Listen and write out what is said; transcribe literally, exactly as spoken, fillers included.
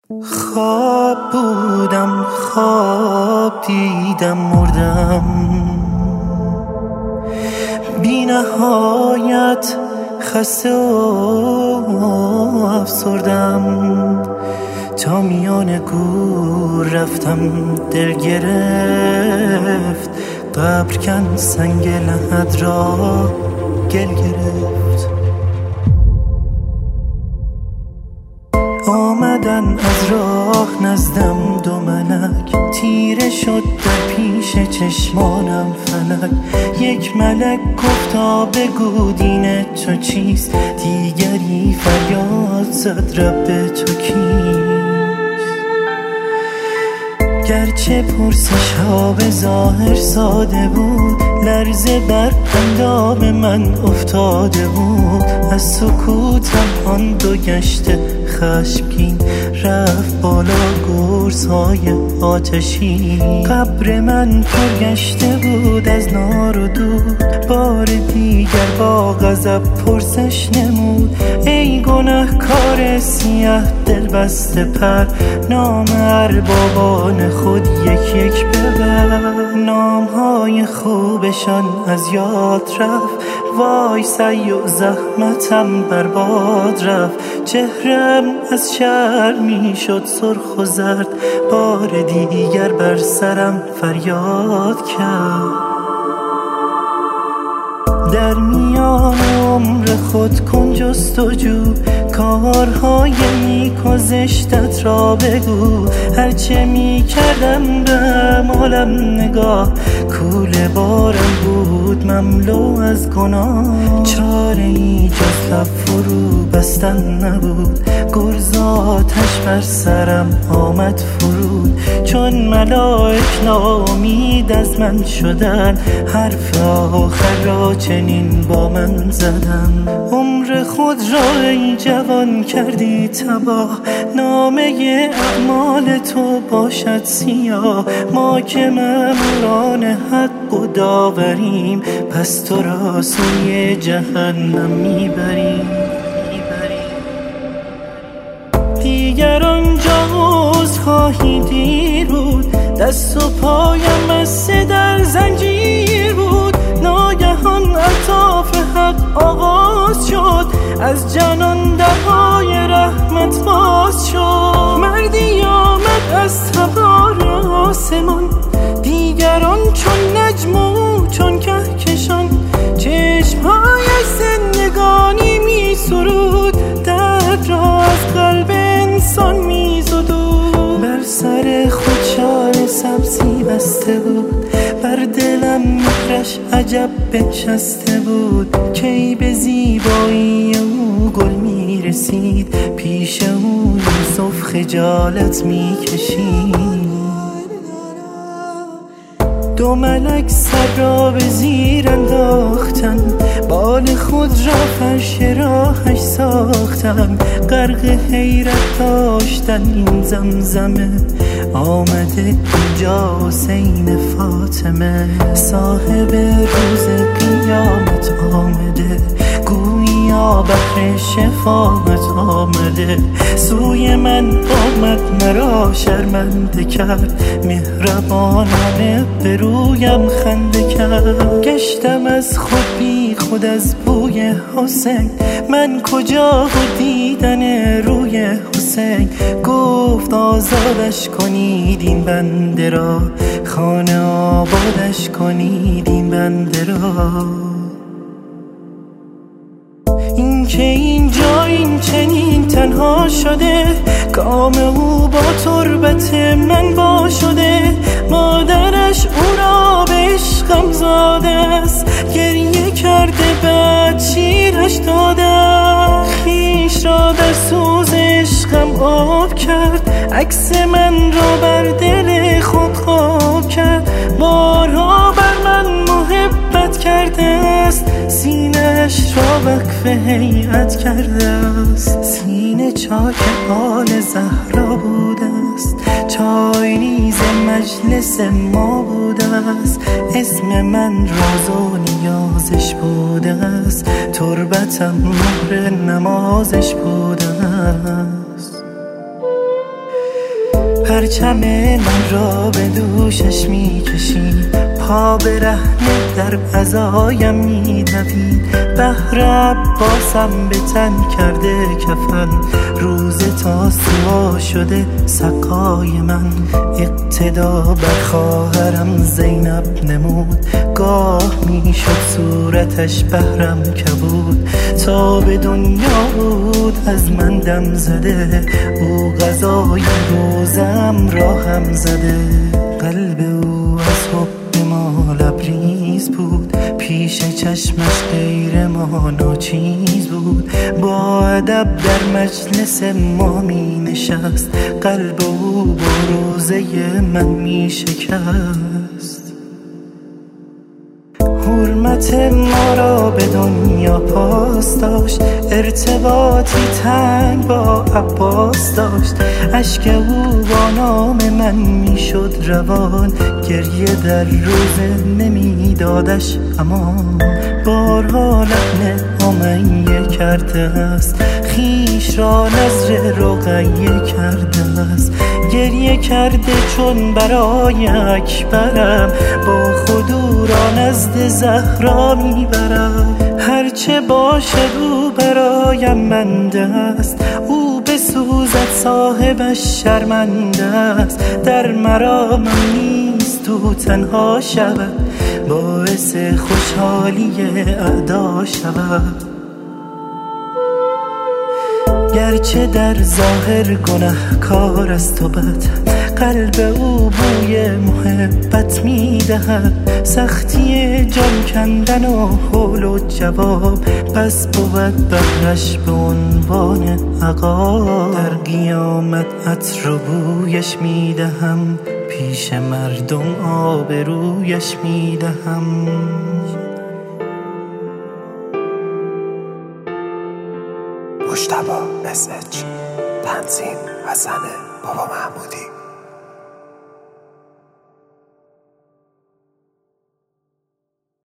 خواب بودم، خواب دیدم، مردم بی نهایت، خسته و افسردم. تا میان گور رفتم، دل گرفت، قبر کن سنگ لحد را گل گرفت. آمدن از راه نزدم دو ملک، تیره شد در پیش چشمانم فلک. یک ملک گفتا بگو دین تو چیست، دیگری فریاد زد رب تو کیست. گرچه پرسش ها به ظاهر ساده بود، لرزه بر اندام من افتاده بود. از سکوتم آن دو گشته خشمگین، رفت بالا گرزهای آتشی. قبر من پر گشته بود از نار و دود، بار دیگر با غضب پرسش نمود. ای گناهکار سیه دل بسته پر، نام اربابان خود یک یک ببر. نامهای خوبشان از یاد رفت، وای سعی و زحمتم برباد رفت. چهرم از شرم می شد سرخ و زرد، بار دیگر بر سرم فریاد کرد. در میان عمر خود کن جستجو، کارهای نیک و زشتت را بگو. هرچه می کردم به اعمالم نگاه، کوله بارم بود مملو از گناه. چاره ای جز لب فرو بستن نبود، گرز آتش بر سرم آمد فرود. چون ملائک ناامید از من شدن، حرف آخر را چنین با من زدن. عمر خود را ای جوان کردی تباه، نامه اعمال تو باشد سیاه. ما که مأموران حق و داوریم، پس تو را سوی جهنم میبریم. دیگر آنجا عذر خواهی دیر بود، دست و پایم بسته در زنجیر بود. ناگهان الطاف حق آغاز شد، از جنان درهای رحمت باز شد. مردی آمد از تبار آسمان، دیگران چون نجم و چون کهکشان. چشمهای زندگانی می سرود، درد را از قلب انسان می زدود. بر سر خود شال سبزی بسته بود، بر دلم مهرش عجب بنشسته بود. کی به زیبایی او گل می رسید، پیش او یوسف خجالت می کشید. دو ملک سر را به زیر انداختن، بال خود را فرش راهش ساختن. غرق حیرت داشتن این زمزمه، آمده اینجا حسین فاطمه. صاحب روز قیامت آمده، گویا بحر شفاعت آمده. سوی من آمد مرا شرمنده کرد، مهربانانه به رویم خنده کرد. گشتم از خود بی خود از بوی حسین، من کجا و دیدن روی حسین. گفت آزادش کنید این بنده را، خانه آبادش کنید این بنده را. این که اینجا این چنین تنها شده، کام او با تربت من وا شده. مادرش او را به عشقم زاده است، گریه کرده بعد شیرش داده. خویش را در سوز عشقم آب کرد، عکس من را بر دل خود خواب کرد. بارها بر من محبت کرده است، سینه‌اش را وقف هیئت کرده است. سینه چاک آل زهرا بوده است، چای نیز مجلس ما بوده است. اسم من راز و نیازش بوده است، تربتم مهر نمازش بوده است. پرچم من را به دوشش میکشید، پا برهنه در عزایم میدوید. بهر عباسم به تن کرده کفن، روز تاسوعا شده سقای من. اقتدا بر خواهرم زینب نمود، گاه میشد صورتش بهرم کبود. تا به دنیا بود از من دم زده، او غذای روزم را هم زده. قلب او از حب ما لبریز بود، پیش چشمش غیر ما ناچیز بود. با ادب در مجلس ما می نشست، قلب او با روزه من می شکست. حرمت ما را به دنیا پاس داشت، ارتباطی تنگ با عباس داشت. اشک او با نام من میشد روان، گریه در روز نمیدادش امان. بارها لحن امیه کرده است، خیش را نذر رقیه کرده است. گریه کرده چون برای اکبرم، با خود او را نزد زهرا میبرم. هرچه باشد او برایم منده است، او بسوزد صاحبش شرمنده است. در مرامم نیست او تنها شود، باعث خوشحالی اعدا شود. گرچه در ظاهر گنهکار است و بد، قلب او بوی محبت میدهد. سختی جان کندن و حول و جواب، پس بود بهرش به عنوان عقاب. در قیامت عطر و بویش میدهم، پیش مردم آبرویش میدهم. مجتبی اس اچ، تنظیم حسن بابا محمودی.